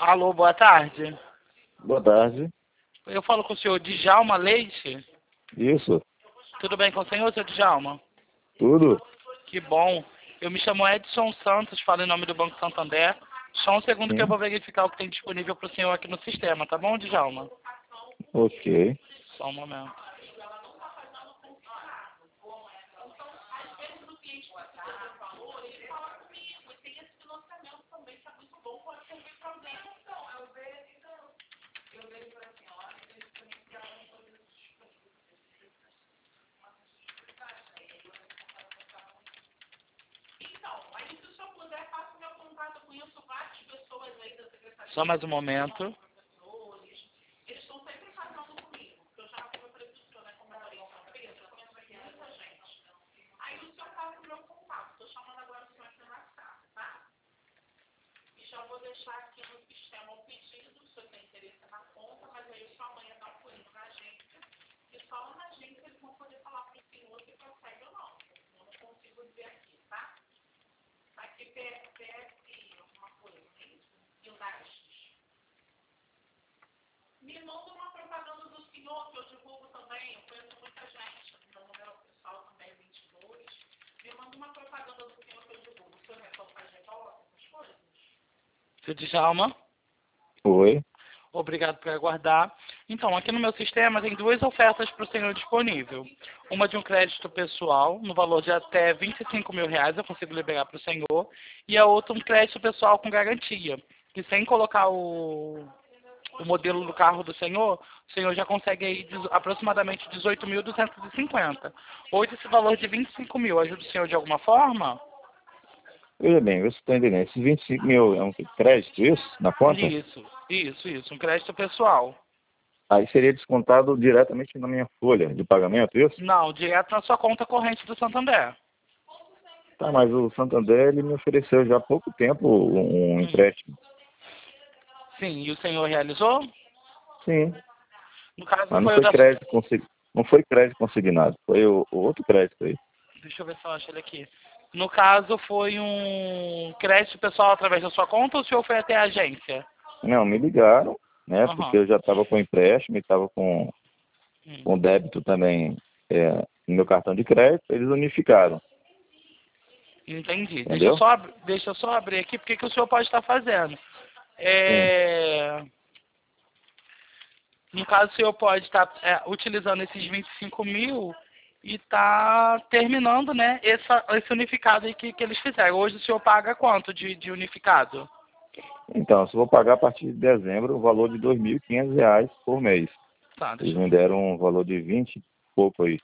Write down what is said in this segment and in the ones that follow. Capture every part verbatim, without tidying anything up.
Alô, boa tarde. Boa tarde. Eu falo com o senhor Djalma Leite. Isso. Tudo bem com o senhor, senhor Djalma? Tudo? Que bom. Eu me chamo Edson Santos, falo em nome do Banco Santander. Só um segundo Sim. que eu vou verificar o que tem disponível para o senhor aqui no sistema, tá bom, Djalma? Ok. Só um momento. Só mais um momento. Senhor Djalma? Oi. Obrigado por aguardar. Então, aqui no meu sistema tem duas ofertas para o senhor disponível. Uma de um crédito pessoal, no valor de até vinte e cinco mil reais, eu consigo liberar para o senhor. E a outra, um crédito pessoal com garantia, que sem colocar o, o modelo do carro do senhor, o senhor já consegue aí dezo- aproximadamente dezoito mil duzentos e cinquenta. Hoje, esse valor de vinte e cinco mil ajuda o senhor de alguma forma? Veja bem, eu estou entendendo. Esses vinte e cinco mil é um crédito, isso? Na conta? Isso, isso, isso. Um crédito pessoal. Aí seria descontado diretamente na minha folha de pagamento, isso? Não, direto na sua conta corrente do Santander. Tá, mas o Santander, ele me ofereceu já há pouco tempo um um Hum. empréstimo. Sim, e o senhor realizou? Sim. No caso, Mas não foi o foi da... crédito consignado. Não foi crédito consignado. Foi o, o outro crédito aí. Deixa eu ver se eu acho ele aqui. No caso, foi um crédito pessoal através da sua conta ou o senhor foi até a agência? Não, me ligaram, né? Porque Aham. eu já estava com empréstimo e estava com, Hum. com débito também é, no meu cartão de crédito. Eles unificaram, Entendi. Deixa eu, entendeu? só, ab- deixa eu só abrir aqui, porque que o senhor pode estar fazendo. Sim. É... No caso, o senhor pode estar é, utilizando esses vinte e cinco mil e tá terminando, né, essa, esse unificado aí que, que eles fizeram. Hoje o senhor paga quanto de, de unificado? Então, eu só vou pagar a partir de dezembro o valor de dois mil e quinhentos reais por mês. Tá, Eles deixa eu, me deram um valor de vinte e pouco aí.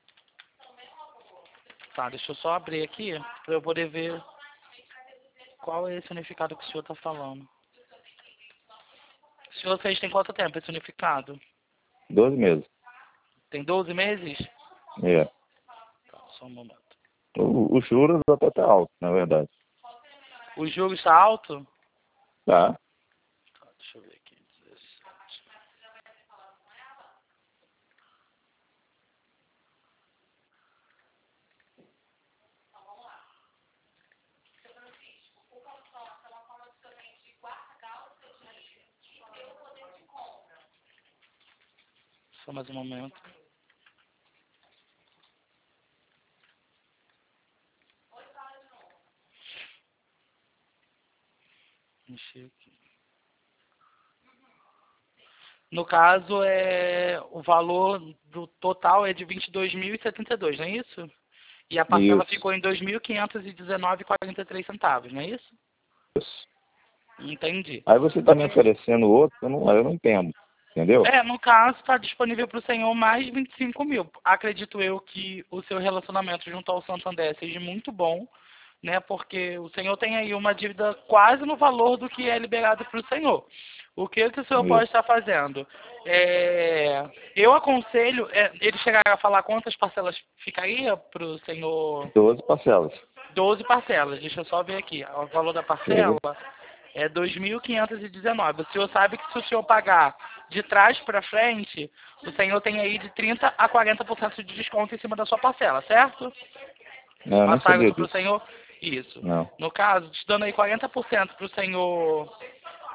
tá, deixa eu só abrir aqui para eu poder ver qual é esse unificado que o senhor está falando. O senhor fez tem quanto tempo esse unificado? doze meses. Tem doze meses? É. Tá, só um momento. O, o juros até tá alto, na verdade. O juro está alto? Tá? Tá, deixa eu ver aqui. dezessete. Só mais um momento. Mexer aqui. No caso, é, o valor do total é de vinte e dois mil e setenta e dois, não é isso? E a parcela Isso. ficou em dois mil quinhentos e dezenove e quarenta e três centavos, não é isso? Isso. Entendi. Aí você está me oferecendo outro, eu não, eu não entendo. Entendeu? É, no caso, está disponível para o senhor mais vinte e cinco mil. Acredito eu que o seu relacionamento junto ao Santander seja muito bom, né? Porque o senhor tem aí uma dívida quase no valor do que é liberado para o senhor. O que, que o senhor pode Isso. estar fazendo? É, eu aconselho, é, ele chegar a falar quantas parcelas ficaria para o senhor? doze parcelas. doze parcelas. Deixa eu só ver aqui. O valor da parcela Ok. é dois mil quinhentos e dezenove. O senhor sabe que se o senhor pagar de trás para frente, o senhor tem aí de trinta a quarenta por cento de desconto em cima da sua parcela, certo? Não, eu nem Passaram sabia isso para o disso. senhor? Isso. Não. No caso, te dando aí quarenta por cento para o senhor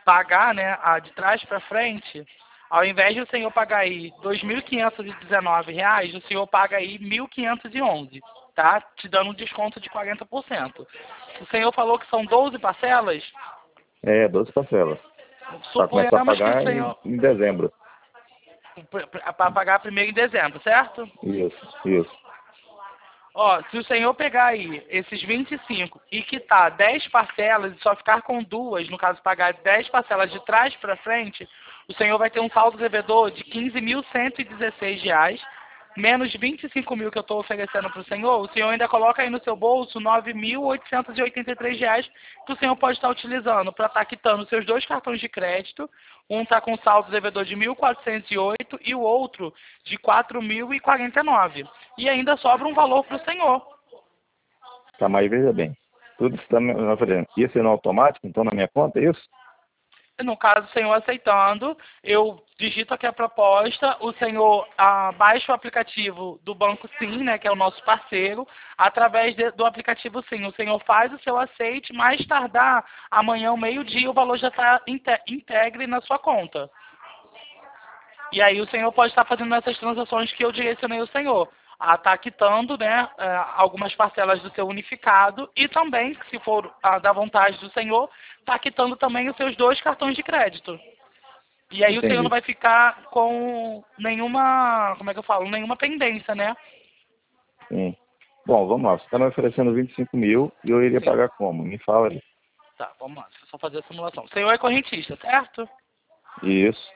pagar, né, a de trás para frente, ao invés de o senhor pagar aí dois mil quinhentos e dezenove reais, o senhor paga aí mil quinhentos e onze, tá? Te dando um desconto de quarenta por cento. O senhor falou que são doze parcelas? É, doze parcelas. Para começar a Suponhamos que o pagar em, senhor... em dezembro. Para pagar primeiro em dezembro, certo? Isso, isso. Ó, se o senhor pegar aí esses vinte e cinco e quitar dez parcelas e só ficar com duas, no caso pagar dez parcelas de trás para frente, o senhor vai ter um saldo devedor de quinze mil cento e dezesseis reais, menos vinte e cinco mil que eu estou oferecendo para o senhor, o senhor ainda coloca aí no seu bolso nove mil oitocentos e oitenta e três reais que o senhor pode estar utilizando para estar quitando seus dois cartões de crédito. Um está com saldo devedor de mil quatrocentos e oito e o outro de quatro mil e quarenta e nove. E ainda sobra um valor para o senhor. Tá, mas veja bem. Tudo está me oferecendo. Ia ser no automático, então, na minha conta, é isso? No caso, o senhor aceitando, eu digito aqui a proposta, o senhor ah, baixa o aplicativo do Banco Sim, né, que é o nosso parceiro, através de, do aplicativo Sim. O senhor faz o seu aceite, mais tardar amanhã, ao meio-dia, o valor já está integre na sua conta. E aí o senhor pode estar fazendo essas transações que eu direcionei ao senhor. Ah, tá quitando, né, algumas parcelas do seu unificado e também, se for ah, da vontade do senhor, tá quitando também os seus dois cartões de crédito. E aí Entendi. o senhor não vai ficar com nenhuma, como é que eu falo, nenhuma pendência, né? Sim. Bom, vamos lá. Você está me oferecendo vinte e cinco mil e eu iria Sim. pagar como? Me fala aí. Tá, vamos lá, deixa eu só fazer a simulação. O senhor é correntista, certo? Isso.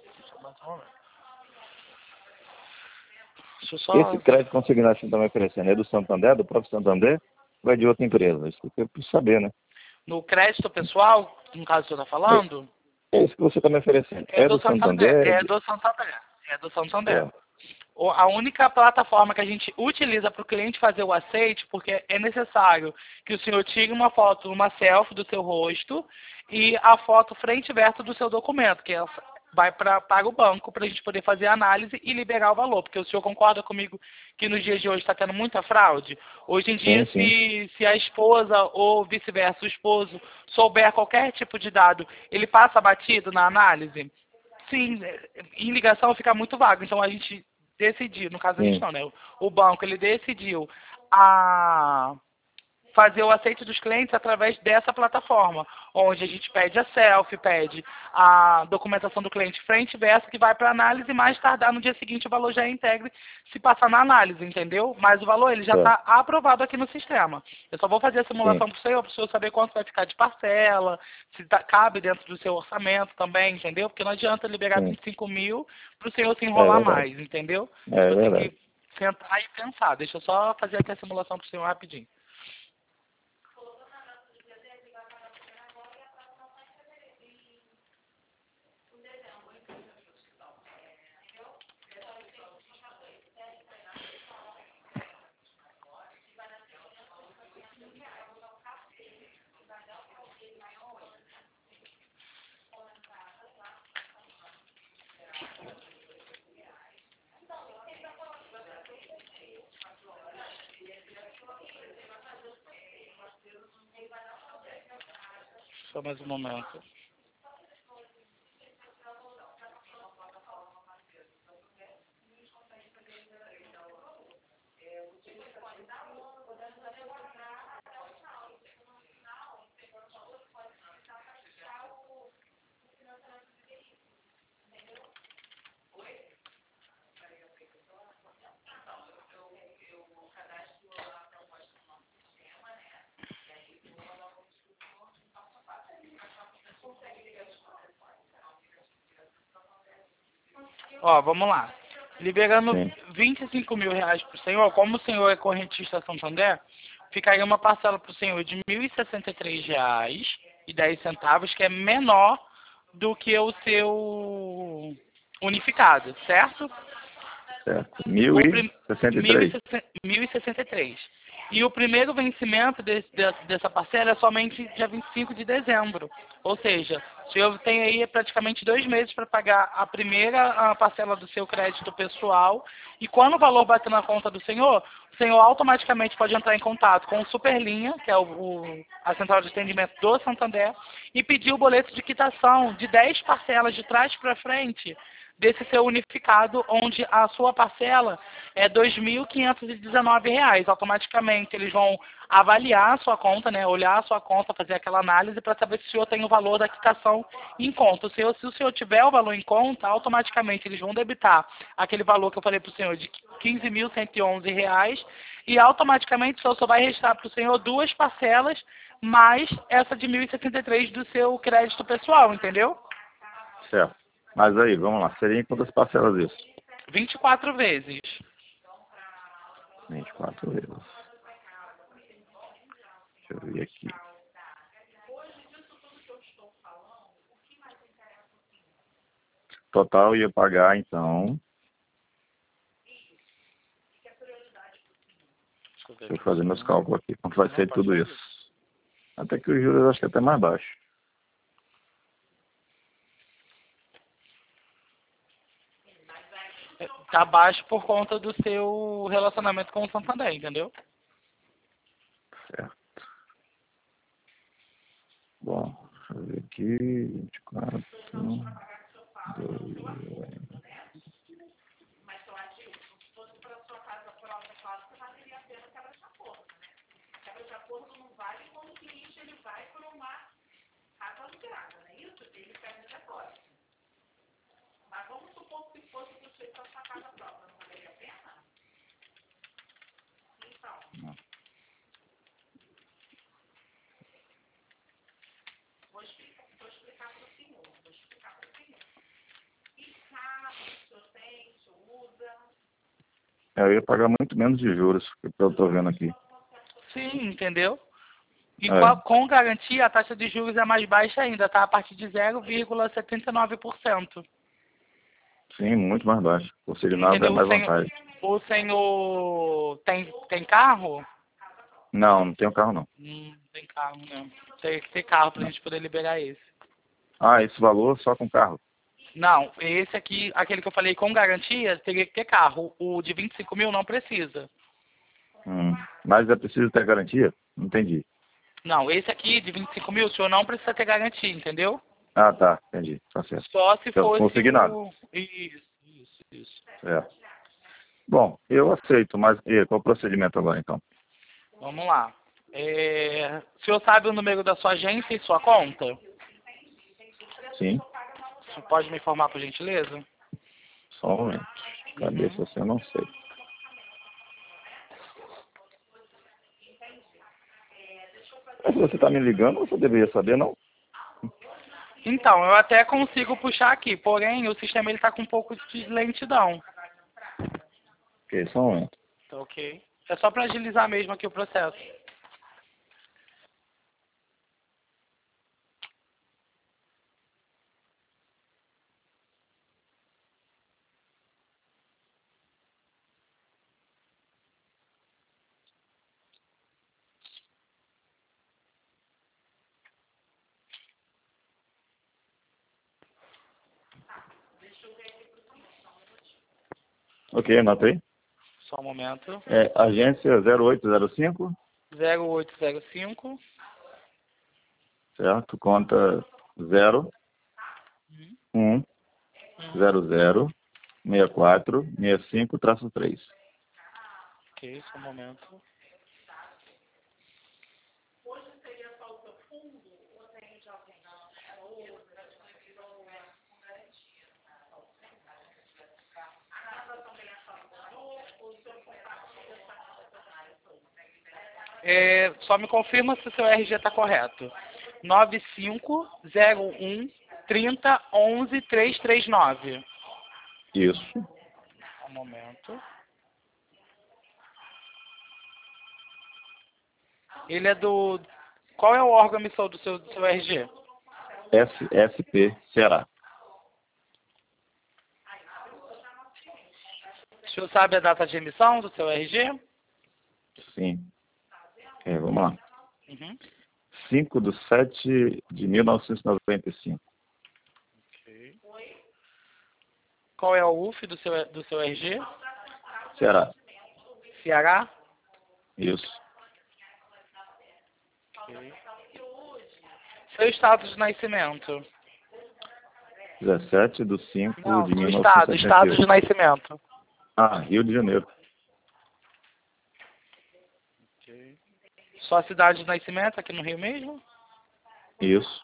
Deixa eu só... Esse crédito consignado que você está me oferecendo é do Santander, do próprio Santander, ou é de outra empresa? Isso que eu preciso saber, né? No crédito pessoal, no caso que o senhor está falando... É isso que você está me oferecendo. É É do do Santander, Santander? é do Santander, é do Santander. É. O- A única plataforma que a gente utiliza para o cliente fazer o aceite, porque é necessário que o senhor tire uma foto, uma selfie do seu rosto e a foto frente e verso do seu documento, que é- vai pra, para o banco para a gente poder fazer a análise e liberar o valor. Porque o senhor concorda comigo que nos dias de hoje está tendo muita fraude? Hoje em dia, Sim, sim. se, se a esposa ou vice-versa, o esposo, souber qualquer tipo de dado, ele passa batido na análise? Sim, em ligação fica muito vago. Então a gente decidiu, no caso a gente Sim. não, né? O, o banco ele decidiu a fazer o aceite dos clientes através dessa plataforma, onde a gente pede a selfie, pede a documentação do cliente frente e verso, que vai para análise e mais tardar no dia seguinte o valor já é integre se passar na análise, entendeu? Mas o valor ele já Tá. está aprovado aqui no sistema. Eu só vou fazer a simulação Sim. para o senhor, para o senhor saber quanto vai ficar de parcela, se tá, cabe dentro do seu orçamento também, entendeu? Porque não adianta liberar Sim. vinte e cinco mil para o senhor se É enrolar verdade. mais, entendeu? É Eu tenho verdade. que sentar e pensar. Deixa eu só fazer aqui a simulação para o senhor rapidinho. Só mais um momento. Ó, vamos lá. Liberando Sim. vinte e cinco mil reais para o senhor, como o senhor é correntista Santander, ficaria uma parcela para o senhor de mil e sessenta e três reais e dez centavos, que é menor do que o seu unificado, certo? Certo. Mil O e prim... sessenta e mil e três. sessenta mil e sessenta e três. E o primeiro vencimento desse, dessa, dessa parcela é somente dia vinte e cinco de dezembro. Ou seja, o senhor tem aí praticamente dois meses para pagar a primeira a parcela do seu crédito pessoal. E quando o valor bater na conta do senhor, o senhor automaticamente pode entrar em contato com o Superlinha, que é o, o, a central de atendimento do Santander, e pedir o boleto de quitação de dez parcelas de trás para frente desse seu unificado, onde a sua parcela é dois mil quinhentos e dezenove reais. Automaticamente eles vão avaliar a sua conta, né, olhar a sua conta, fazer aquela análise para saber se o senhor tem o valor da quitação em conta. O senhor, se o senhor tiver o valor em conta, automaticamente eles vão debitar aquele valor que eu falei para o senhor de quinze mil cento e onze reais e automaticamente o senhor só vai restar para o senhor duas parcelas mais essa de mil e sessenta e três do seu crédito pessoal, entendeu? Certo. Mas aí, vamos lá. Seria em quantas parcelas isso? vinte e quatro vezes. vinte e quatro vezes. Deixa eu ver aqui. Total ia pagar, então... Deixa eu fazer meus cálculos aqui. Quanto vai ser tudo isso? Até que os juros eu acho que é até mais baixo. Tá baixo por conta do seu relacionamento com o Santander, entendeu? Certo. Bom, deixa eu ver aqui. vinte e quatro, dois... Não. Eu ia pagar muito menos de juros, que eu estou vendo aqui. Sim, entendeu? E É. com, a- com garantia, a taxa de juros é mais baixa ainda, tá? A partir de zero vírgula setenta e nove por cento. Sim, muito mais baixo. O signado é Entendeu? O mais senhor, vantagem. o senhor tem, tem carro? Não, não tenho carro não. Hum, tem carro, não. Tem que ter carro pra Não. gente poder liberar esse. Ah, esse valor só com carro? Não, esse aqui, aquele que eu falei com garantia, teria que ter carro. O de vinte e cinco mil não precisa. Hum. Mas é preciso ter garantia? Não entendi. Não, esse aqui de vinte e cinco mil, o senhor não precisa ter garantia, entendeu? Ah, tá. Entendi. Tá certo. Só se Então, fosse consignado. o... Isso, isso, isso. Certo. Bom, eu aceito, mas e, qual o procedimento agora, então? Vamos lá. É... O senhor sabe o número da sua agência e sua conta? Sim, O senhor pode me informar, por gentileza? só um momento. Cabeça, assim, eu não sei. Mas você está me ligando, você deveria saber, não? Então, eu até consigo puxar aqui, porém o sistema está com um pouco de lentidão. Ok, só um momento. Tá ok? É só para agilizar mesmo aqui o processo. Ok, anotei. Só um momento. É, agência zero oito zero cinco, zero oito zero cinco. certo? Conta zero um zero zero seis quatro seis cinco traço três. Ok, só um momento. É, só me confirma se o seu R G está correto. nove cinco zero um trinta onze trezentos e trinta e nove. Isso. Só um momento. Ele é do... Qual é o órgão emissor do seu, do seu R G? S S P Ceará. O senhor sabe a data de emissão do seu R G? Sim. É, vamos lá. Uhum. cinco de sete de mil novecentos e noventa e cinco. Ok. Qual é o U F do seu, do seu R G? Ceará. Ceará? Isso. Ok. Seu estado de nascimento? dezessete de cinco Não, de seu estado, estado de mil novecentos e setenta e oito. nascimento. Ah, Rio de Janeiro. Ok. Sua cidade de nascimento aqui no Rio mesmo? Isso.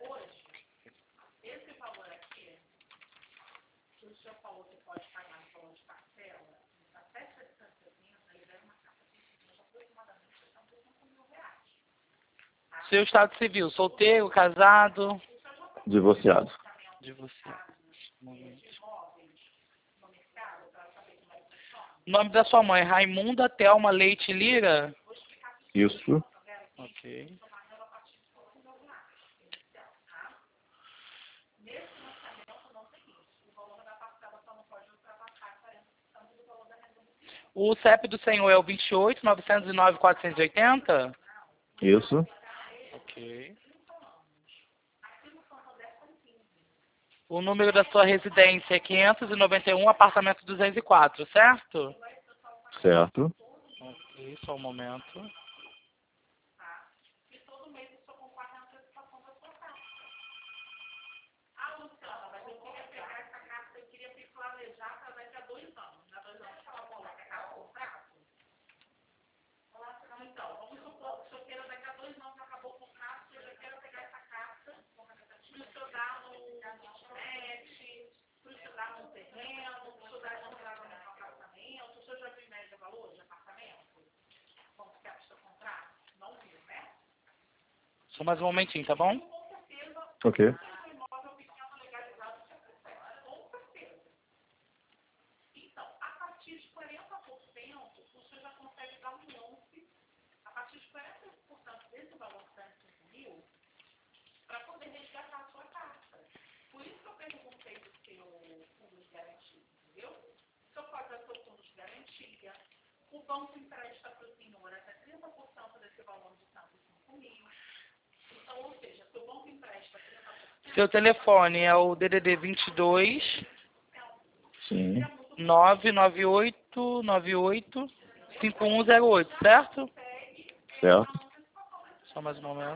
Seu estado civil, solteiro, casado? Divorciado. Divorciado. Um momento. Nome da sua mãe, Raimunda Thelma Leite Lira? Isso. Ok. O C E P do senhor é o vinte e oito, novecentos e nove, quatrocentos e oitenta? Isso. Ok. O número da sua residência é quinhentos e noventa e um, apartamento duzentos e quatro, certo? Certo. Ok, só um momento. Só mais um momentinho, tá bom? Ok. Seu telefone é o D D D vinte e dois, Sim. nove nove oito nove oito, cinco um zero oito, certo? Certo. Só mais um momento.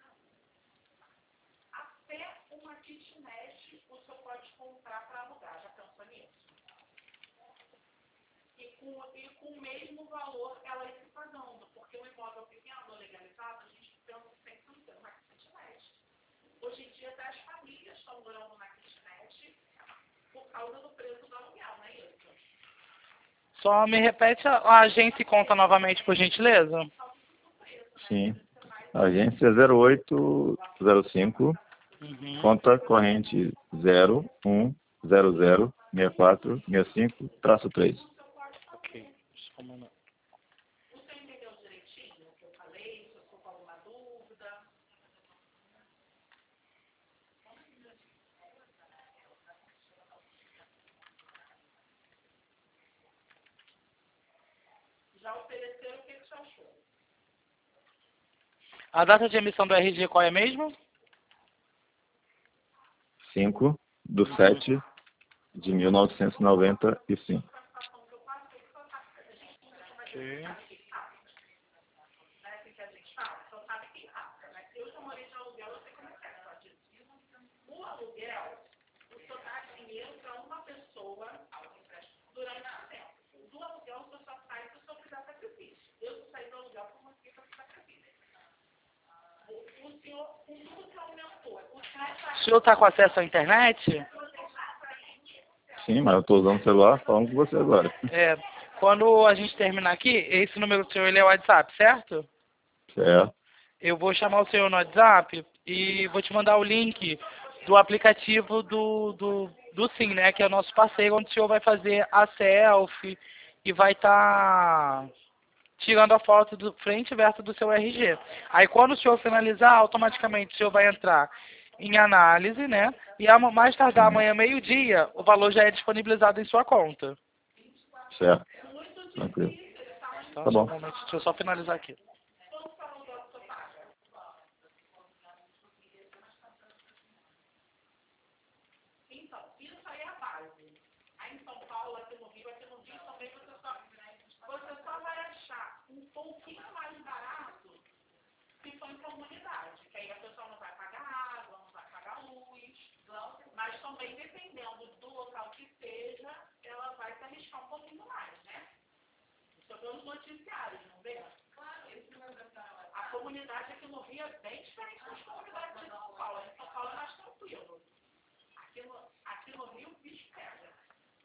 Só me repete a, a agência e conta novamente, por gentileza. Sim. Agência zero oito zero cinco. Uhum. Conta corrente zero um zero zero seis quatro seis cinco traço três. Ok. Só um momento. A data de emissão do R G qual é mesmo? cinco do sete de mil novecentos e noventa e cinco. Ok. O senhor está com acesso à internet? Sim, mas eu estou usando o celular falando com você agora. É. Quando a gente terminar aqui, esse número do senhor ele é o WhatsApp, certo? Certo. Eu vou chamar o senhor no WhatsApp e vou te mandar o link do aplicativo do, do, do Sim, né? Que é o nosso parceiro, onde o senhor vai fazer a selfie e vai estar tirando a foto do frente e verso do seu R G. Aí quando o senhor finalizar, automaticamente o senhor vai entrar em análise, né? E a mais tardar Sim. amanhã, meio-dia, o valor já é disponibilizado em sua conta. Certo. Tranquilo. Então, Tá só um bom. momento, deixa eu só finalizar aqui. Então, isso aí é a base. Aí em São Paulo, aqui no Rio, aqui no Rio também você só, você só vai achar um pouquinho mais barato se for em comunidade, que aí a pessoa não vai pagar água, não vai pagar luz, mas também dependendo do local que seja, ela vai se arriscar um pouquinho mais, né? Isso é pelos noticiários, não vê? A comunidade aqui no Rio é bem diferente das comunidades de São Paulo. Em São Paulo é mais tranquilo. Aqui no, aqui no Rio, o bicho pega.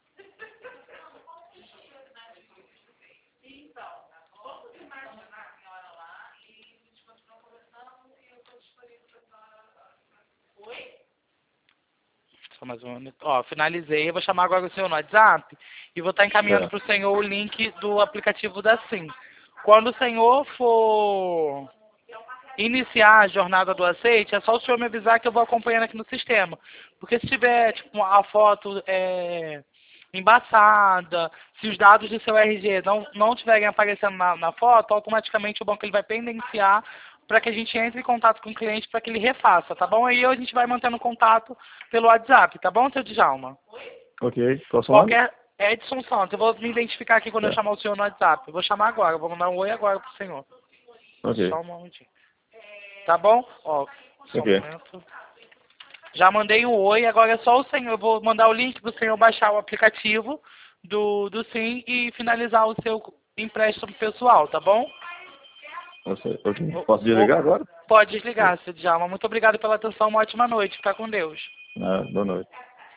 Então, vamos imaginar a senhora lá e a gente continua conversando e eu estou disponível para a senhora. Oi? Só mais um minuto. Ó, finalizei. Eu vou chamar agora o senhor no WhatsApp e vou estar encaminhando É. para o senhor o link do aplicativo da Sim. Quando o senhor for iniciar a jornada do aceite, é só o senhor me avisar que eu vou acompanhando aqui no sistema. Porque se tiver tipo, a foto é, embaçada, se os dados do seu R G não, não estiverem aparecendo na, na foto, automaticamente o banco ele vai pendenciar para que a gente entre em contato com o cliente para que ele refaça, tá bom? Aí a gente vai mantendo contato pelo WhatsApp, tá bom, seu Djalma? Ok. Qual é o seu nome? Qualquer... Edson Santos, eu vou me identificar aqui quando É. eu chamar o senhor no WhatsApp. Eu vou chamar agora, eu vou mandar um oi agora pro senhor. Ok. Só um momentinho. Tá bom? Ó, só um Ok. momento. Já mandei um oi, agora é só o senhor. Eu vou mandar o link pro senhor baixar o aplicativo do, do Sim e finalizar o seu empréstimo pessoal, tá bom? Ok. Ok. Posso desligar agora? Pode desligar, seu Djalma. Muito obrigado pela atenção, uma ótima noite. Fica com Deus. Ah, boa noite.